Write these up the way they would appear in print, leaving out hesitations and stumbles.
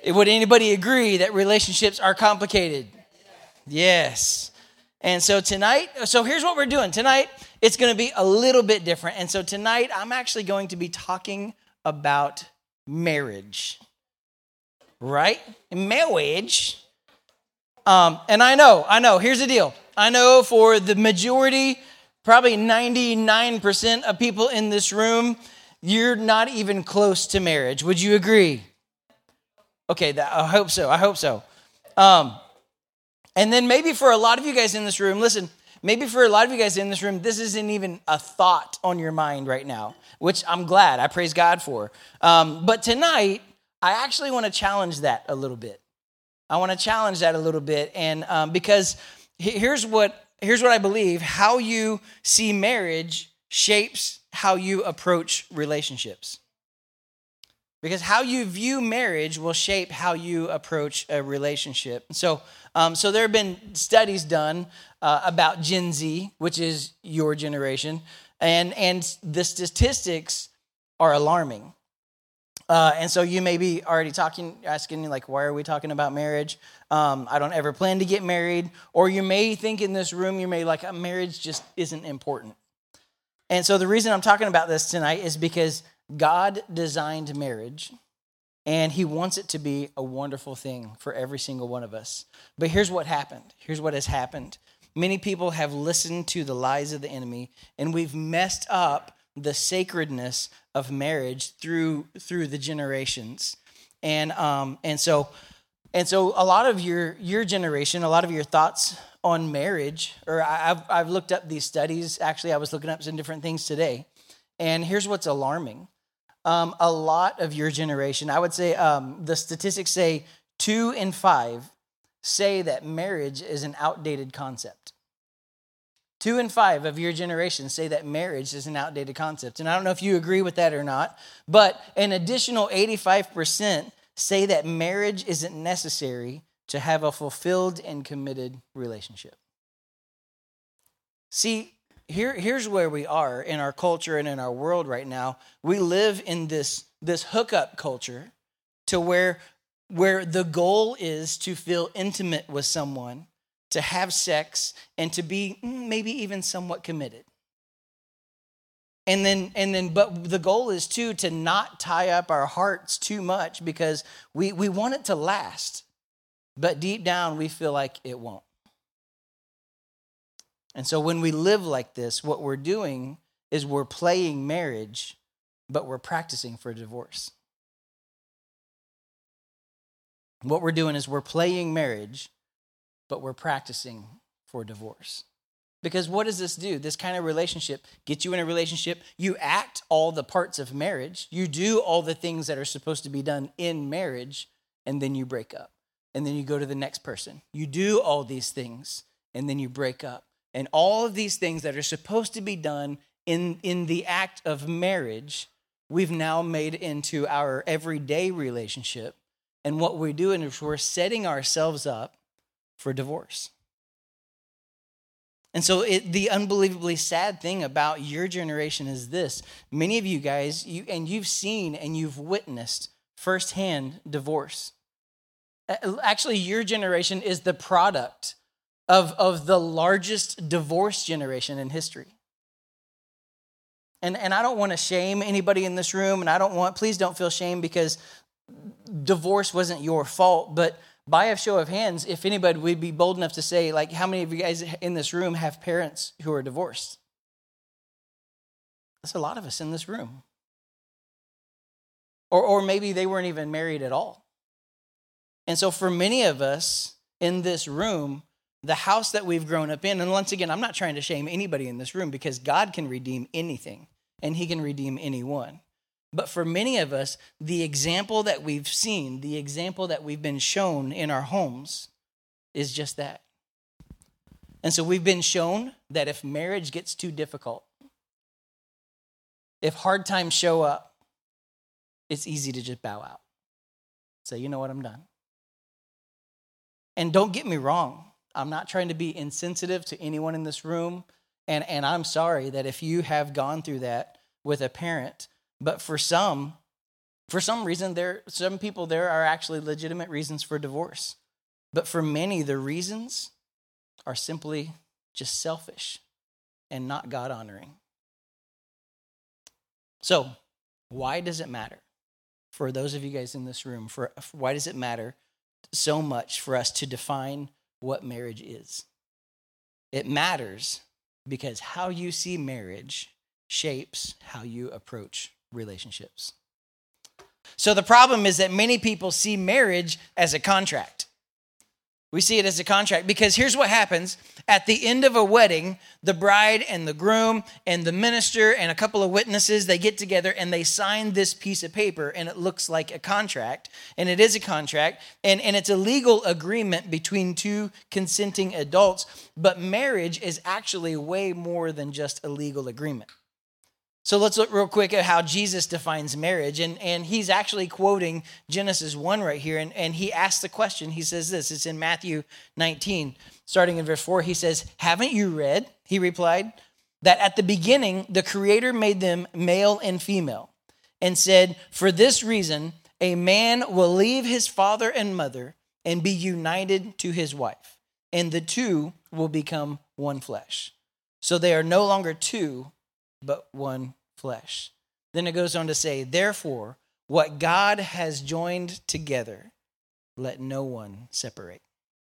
Would anybody agree that relationships are complicated? Yes. And so here's what we're doing. Tonight, it's going to be a little bit different. And so tonight, I'm actually going to be talking about marriage. Right? Marriage. And I know, here's the deal. I know for the majority, probably 99% of people in this room, you're not even close to marriage. Would you agree? Okay, I hope so. And then maybe for a lot of you guys in this room, listen, maybe for a lot of you guys in this room, this isn't even a thought on your mind right now, which I'm glad. I praise God for. But tonight, I actually want to challenge that a little bit. And because here's what I believe: how you see marriage shapes how you approach relationships. Because how you view marriage will shape how you approach a relationship. So there have been studies done about Gen Z, which is your generation, and the statistics are alarming. And so you may be already asking, like, why are we talking about marriage? I don't ever plan to get married. Or you may think in this room, marriage just isn't important. And so the reason I'm talking about this tonight is because God designed marriage, and he wants it to be a wonderful thing for every single one of us. But here's what happened. Here's what has happened. Many people have listened to the lies of the enemy, and we've messed up the sacredness of marriage through the generations. And so a lot of your generation, a lot of your thoughts on marriage, or I've looked up these studies. Actually, I was looking up some different things today. And here's what's alarming. A lot of your generation, I would say the statistics say 2 in 5 say that marriage is an outdated concept. 2 in 5 of your generation say that marriage is an outdated concept. And I don't know if you agree with that or not, but an additional 85% say that marriage isn't necessary to have a fulfilled and committed relationship. See, here's where we are in our culture and in our world right now. We live in this hookup culture to where the goal is to feel intimate with someone, to have sex, and to be maybe even somewhat committed. And then, but the goal is to not tie up our hearts too much, because we want it to last, but deep down we feel like it won't. And so when we live like this, what we're doing is we're playing marriage, but we're practicing for divorce. What we're doing is we're playing marriage, but we're practicing for divorce. Because what does this do? This kind of relationship gets you in a relationship. You act all the parts of marriage. You do all the things that are supposed to be done in marriage, and then you break up. And then you go to the next person. You do all these things, and then you break up. And all of these things that are supposed to be done in the act of marriage, we've now made into our everyday relationship. And what we're doing is we're setting ourselves up for divorce. And so the unbelievably sad thing about your generation is this. Many of you guys, you've seen and you've witnessed firsthand divorce. Actually, your generation is the product of the largest divorce generation in history. And I don't want to shame anybody in this room, and please don't feel shame, because divorce wasn't your fault. But by a show of hands, if anybody would be bold enough to say, like, how many of you guys in this room have parents who are divorced? That's a lot of us in this room. Or maybe they weren't even married at all. And so for many of us in this room, the house that we've grown up in, and once again, I'm not trying to shame anybody in this room, because God can redeem anything, and he can redeem anyone. But for many of us, the example that we've seen, the example that we've been shown in our homes is just that. And so we've been shown that if marriage gets too difficult, if hard times show up, it's easy to just bow out. Say, you know what, I'm done. And don't get me wrong, I'm not trying to be insensitive to anyone in this room. And I'm sorry that if you have gone through that with a parent, but for some, For some reason, some people there are actually legitimate reasons for divorce. But for many, the reasons are simply just selfish and not God-honoring. So, why does it matter? For those of you guys in this room, why does it matter so much for us to define what marriage is? It matters because how you see marriage shapes how you approach relationships. So the problem is that many people see marriage as a contract. We see it as a contract because here's what happens. At the end of a wedding, the bride and the groom and the minister and a couple of witnesses, they get together and they sign this piece of paper, and it looks like a contract, and it is a contract, and it's a legal agreement between two consenting adults, but marriage is actually way more than just a legal agreement. So let's look real quick at how Jesus defines marriage. And he's actually quoting Genesis 1 right here. And he asks the question. He says this. It's in Matthew 19, starting in verse 4. He says, "Haven't you read," he replied, "that at the beginning the Creator made them male and female and said, 'For this reason a man will leave his father and mother and be united to his wife, and the two will become one flesh.' So they are no longer two, but one flesh." Then it goes on to say, "Therefore, what God has joined together, let no one separate."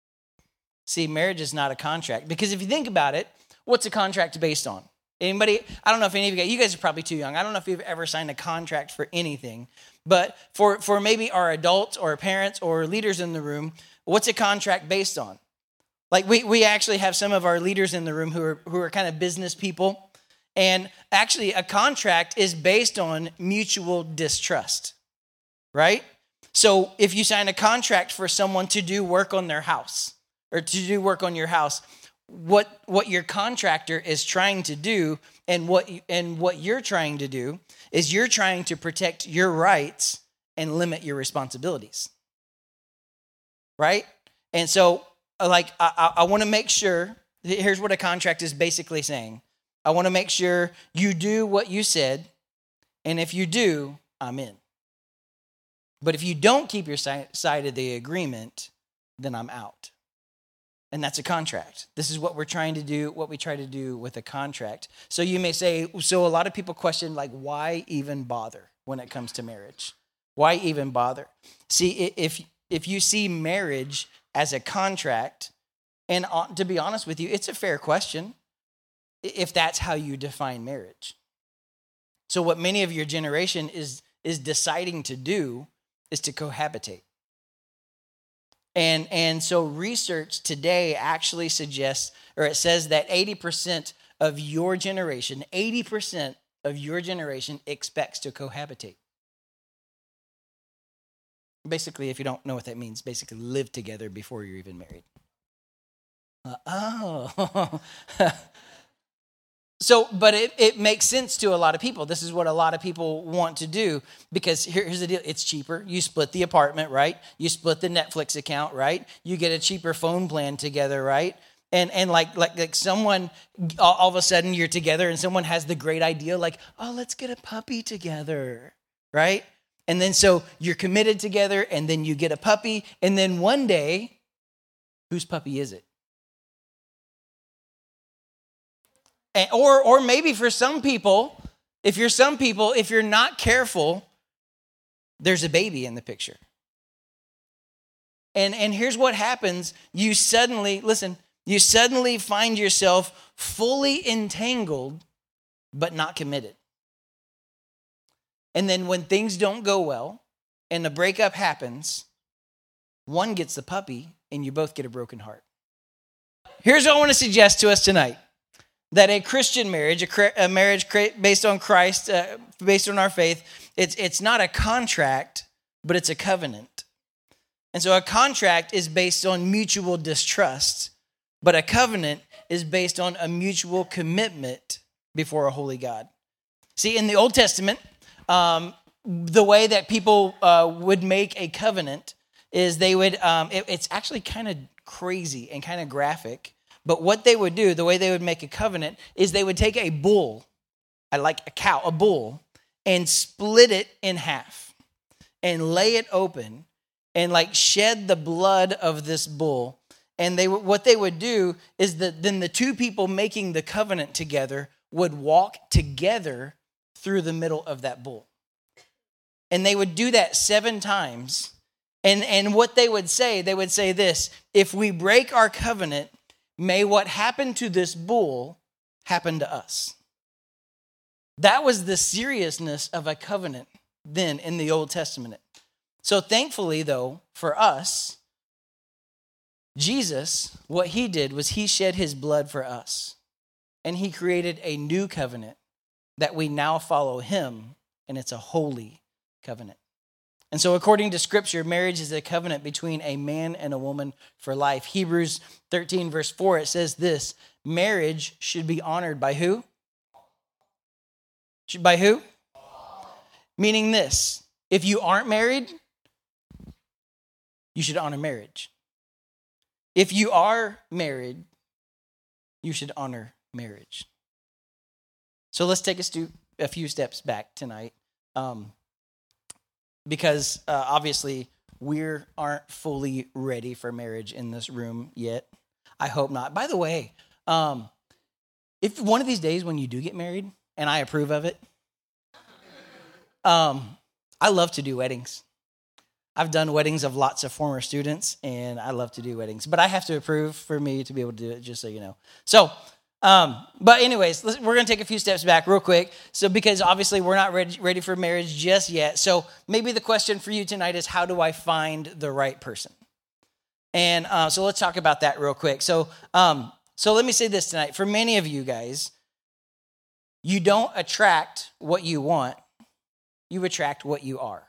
See, marriage is not a contract, because if you think about it, what's a contract based on? Anybody? I don't know if any of you guys are probably too young. I don't know if you've ever signed a contract for anything, but for maybe our adults or parents or leaders in the room, what's a contract based on? Like we actually have some of our leaders in the room who are kind of business people. And actually, a contract is based on mutual distrust, right? So if you sign a contract for someone to do work on their house or to do work on your house, what your contractor is trying to do and what you're trying to do is you're trying to protect your rights and limit your responsibilities, right? And so, like, I want to make sure, here's what a contract is basically saying. I want to make sure you do what you said, and if you do, I'm in. But if you don't keep your side of the agreement, then I'm out. And that's a contract. This is what we're trying to do, what we try to do with a contract. So you may say, so a lot of people question, like, why even bother when it comes to marriage? Why even bother? See, if you see marriage as a contract, and to be honest with you, it's a fair question, if that's how you define marriage. So what many of your generation is deciding to do is to cohabitate. And so research today actually suggests, or it says that 80% of your generation expects to cohabitate. Basically, if you don't know what that means, basically live together before you're even married. So, but it makes sense to a lot of people. This is what a lot of people want to do because here's the deal. It's cheaper. You split the apartment, right? You split the Netflix account, right? You get a cheaper phone plan together, right? And like someone, all of a sudden you're together and someone has the great idea like, oh, let's get a puppy together, right? And then so you're committed together and then you get a puppy. And then one day, whose puppy is it? Or maybe for some people, if you're not careful, there's a baby in the picture. And here's what happens. You suddenly find yourself fully entangled, but not committed. And then when things don't go well and the breakup happens, one gets the puppy and you both get a broken heart. Here's what I want to suggest to us tonight. That a Christian marriage, a marriage based on Christ, based on our faith, it's not a contract, but it's a covenant. And so a contract is based on mutual distrust, but a covenant is based on a mutual commitment before a holy God. See, in the Old Testament, the way that people would make a covenant is they would, it's actually kind of crazy and kind of graphic. But what they would do, the way they would make a covenant, is they would take a bull, a bull, and split it in half. and lay it open and like shed the blood of this bull. And what they would do is that then the two people making the covenant together would walk together through the middle of that bull. And they would do that 7 times. And what they would say this: if we break our covenant, may what happened to this bull happen to us. That was the seriousness of a covenant then in the Old Testament. So thankfully, though, for us, Jesus, what he did was he shed his blood for us. And he created a new covenant that we now follow him, and it's a holy covenant. And so according to Scripture, marriage is a covenant between a man and a woman for life. Hebrews 13, verse 4, it says this: marriage should be honored by who? By who? Meaning this: if you aren't married, you should honor marriage. If you are married, you should honor marriage. So let's take a few steps back tonight. Because obviously we aren't fully ready for marriage in this room yet. I hope not. By the way, if one of these days when you do get married, and I approve of it, I love to do weddings. I've done weddings of lots of former students, and I love to do weddings. But I have to approve for me to be able to do it, just so you know. So, but anyways, we're going to take a few steps back real quick. So because obviously we're not ready for marriage just yet. So maybe the question for you tonight is, how do I find the right person? And so let's talk about that real quick. So let me say this tonight. For many of you guys, you don't attract what you want. You attract what you are.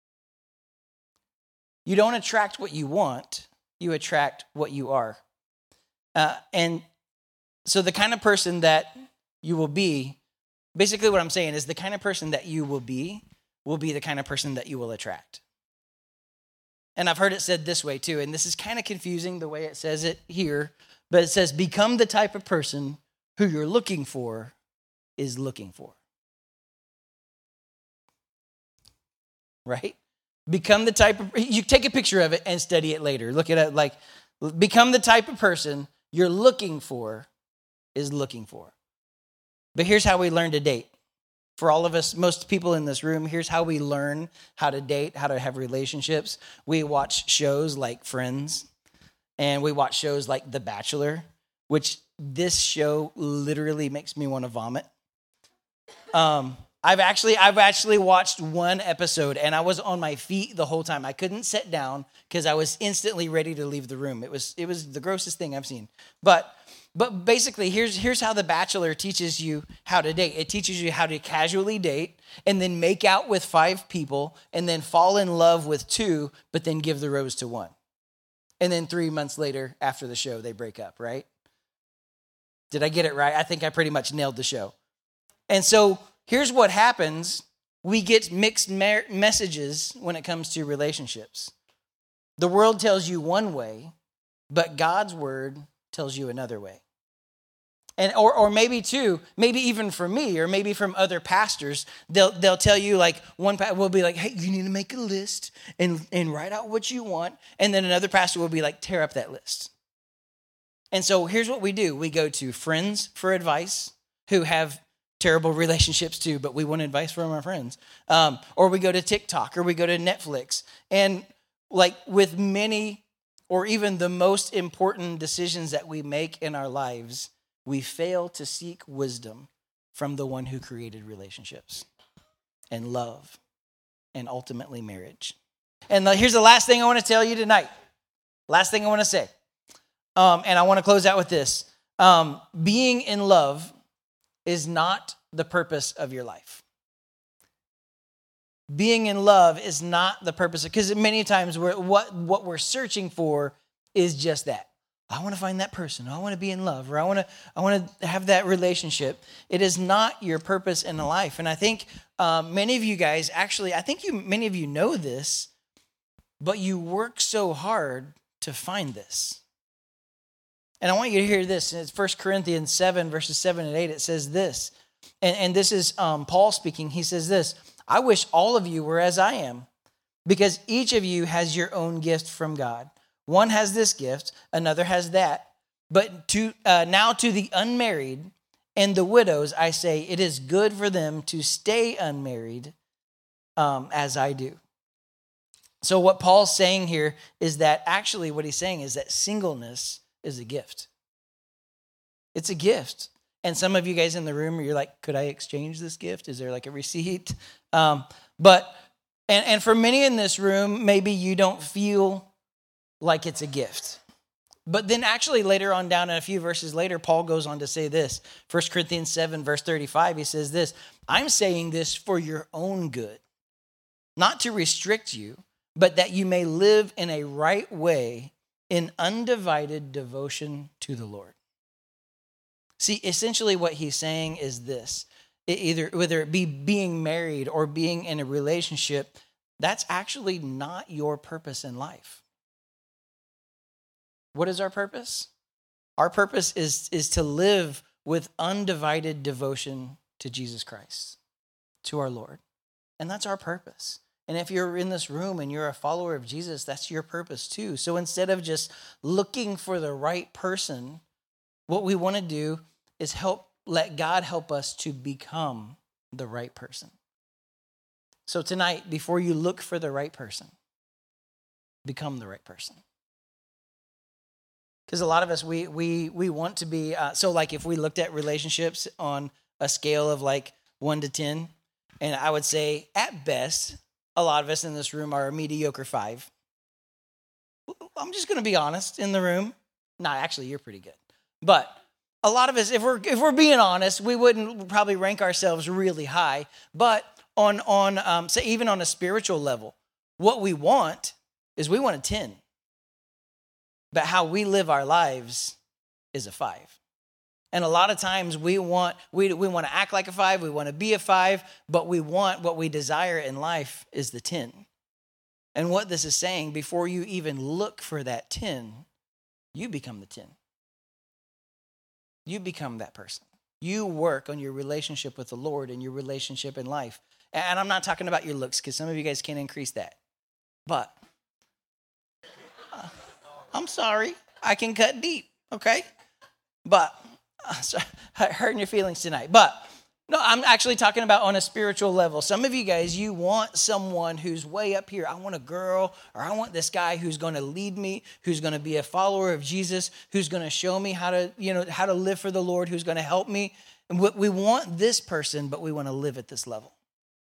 You don't attract what you want. You attract what you are. And so the kind of person that you will be, basically what I'm saying is the kind of person that you will be the kind of person that you will attract. And I've heard it said this way too, and this is kind of confusing the way it says it here, but it says, become the type of person who you're looking for is looking for. Right? Become the type of, you take a picture of it and study it later. Look at it like, become the type of person you're looking for is looking for. But here's how we learn to date. For all of us, most people in this room, here's how we learn how to date, how to have relationships. We watch shows like Friends, and we watch shows like The Bachelor, which this show literally makes me want to vomit. I've actually watched one episode, and I was on my feet the whole time. I couldn't sit down because I was instantly ready to leave the room. It was the grossest thing I've seen. But basically, here's how The Bachelor teaches you how to date. It teaches you how to casually date and then make out with 5 people and then fall in love with 2, but then give the rose to 1. And then 3 months later, after the show, they break up, right? Did I get it right? I think I pretty much nailed the show. And so here's what happens. We get mixed messages when it comes to relationships. The world tells you one way, but God's word tells you another way. And or maybe too, maybe even from me, or maybe from other pastors, they'll tell you, like, one pastor will be like, hey, you need to make a list and write out what you want. And then another pastor will be like, tear up that list. And so here's what we do. We go to friends for advice who have terrible relationships too, but we want advice from our friends. Or we go to TikTok, or we go to Netflix. And like with many, or even the most important decisions that we make in our lives, we fail to seek wisdom from the one who created relationships and love and ultimately marriage. And here's the last thing I want to tell you tonight. Last thing I want to say. And I want to close out with this. Being in love is not the purpose of your life. Being in love is not the purpose, because many times what we're searching for is just that. I want to find that person. I want to be in love, or I want to have that relationship. It is not your purpose in life. And I think many of you guys, many of you know this, but you work so hard to find this. And I want you to hear this. It's 1 Corinthians 7, verses 7 and 8. It says this, and this is Paul speaking. He says this: I wish all of you were as I am, because each of you has your own gift from God. One has this gift, another has that. But now to the unmarried and the widows, I say, it is good for them to stay unmarried as I do. So what Paul's saying here is that actually what he's saying is that singleness is a gift. It's a gift. And some of you guys in the room, you're like, could I exchange this gift? Is there like a receipt? But for many in this room, maybe you don't feel like it's a gift. But then actually later on down in a few verses later, Paul goes on to say this. 1 Corinthians 7, verse 35, he says this, I'm saying this for your own good, not to restrict you, but that you may live in a right way in undivided devotion to the Lord. See, essentially what he's saying is this. Whether it be being married or being in a relationship, that's actually not your purpose in life. What is our purpose? Our purpose is to live with undivided devotion to Jesus Christ, to our Lord. And that's our purpose. And if you're in this room and you're a follower of Jesus, that's your purpose too. So instead of just looking for the right person, what we want to do is let God help us to become the right person. So tonight, before you look for the right person, become the right person. Because a lot of us, we want to be, so like if we looked at relationships on a scale of like 1 to 10, and I would say at best, a lot of us in this room are a mediocre 5. I'm just going to be honest in the room. No, actually, you're pretty good. But a lot of us, if we're being honest, we wouldn't probably rank ourselves really high. But say even on a spiritual level, what we want is we want a 10. But how we live our lives is a 5. And a lot of times we want to act like a 5, we want to be a 5, but what we desire in life is the 10. And what this is saying, before you even look for that 10, you become the 10. You become that person. You work on your relationship with the Lord and your relationship in life. And I'm not talking about your looks, because some of you guys can't increase that. But I'm sorry, I can cut deep, okay? But hurting your feelings tonight. But no, I'm actually talking about on a spiritual level. Some of you guys, you want someone who's way up here. I want a girl, or I want this guy who's going to lead me, who's going to be a follower of Jesus, who's going to show me how to live for the Lord, who's going to help me. And we want this person, but we want to live at this level.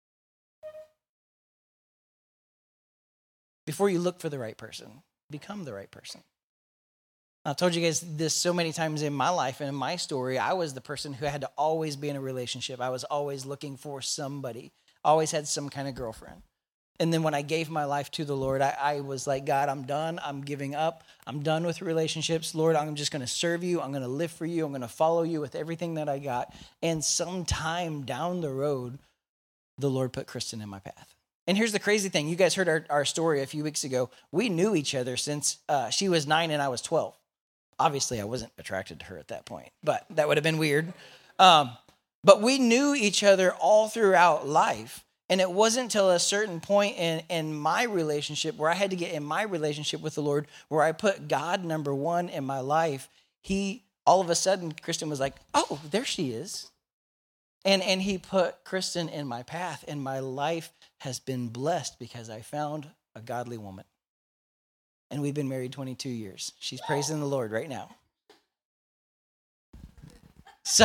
Before you look for the right person, become the right person. I've told you guys this so many times in my life and in my story. I was the person who had to always be in a relationship. I was always looking for somebody. Always had some kind of girlfriend. And then when I gave my life to the Lord, I was like, God, I'm done. I'm giving up. I'm done with relationships. Lord, I'm just going to serve you. I'm going to live for you. I'm going to follow you with everything that I got. And sometime down the road, the Lord put Kristen in my path. And here's the crazy thing. You guys heard our story a few weeks ago. We knew each other since she was 9 and I was 12. Obviously, I wasn't attracted to her at that point, but that would have been weird. But we knew each other all throughout life. And it wasn't until a certain point in my relationship where I had to get in my relationship with the Lord, where I put God number one in my life. All of a sudden, Kristen was like, oh, there she is. And he put Kristen in my path, and my life has been blessed because I found a godly woman. And we've been married 22 years. She's praising the Lord right now. So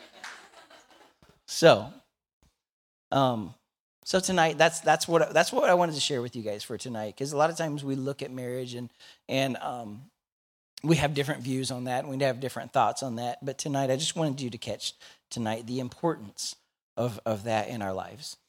tonight, that's what I wanted to share with you guys for tonight. Because a lot of times we look at marriage and we have different views on that, and we have different thoughts on that. But tonight, I just wanted you to catch tonight the importance of that in our lives.